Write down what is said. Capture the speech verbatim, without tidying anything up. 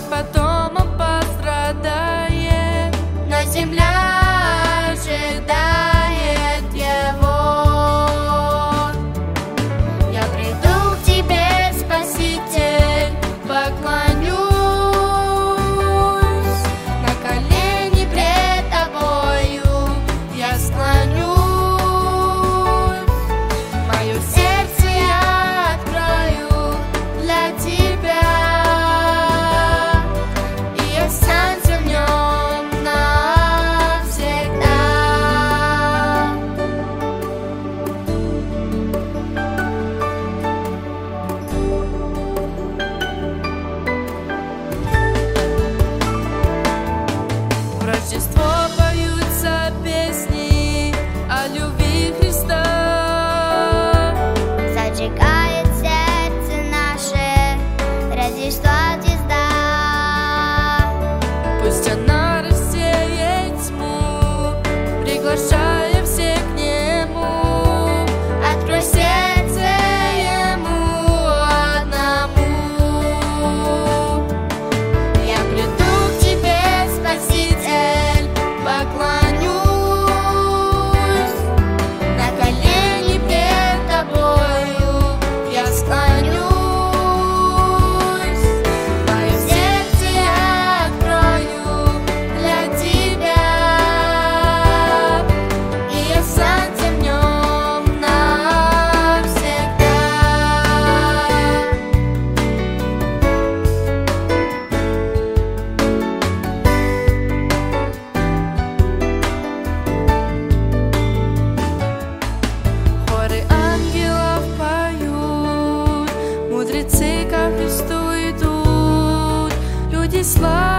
так потом он пострадает, но земля ожидает его. Я приду к тебе, Спаситель, поклонюсь, на колени пред тобою я склонюсь. Мое сердце я открою для тебя, и я останься в нем навсегда. в Рождество поются песни о любви Христа. Зажигает сердце наше Рождество звезда. Пусть она рассеет тьму, приглашая всех к нему. Открой сердце ему одному. Я приду к тебе, Спаситель, поклонюсь, на колени пред тобою я склонюсь. Мое сердце я открою для тебя, и я останься в нем навсегда. Хоры ангелов поют, мудрецы ко Христу идут, люди славы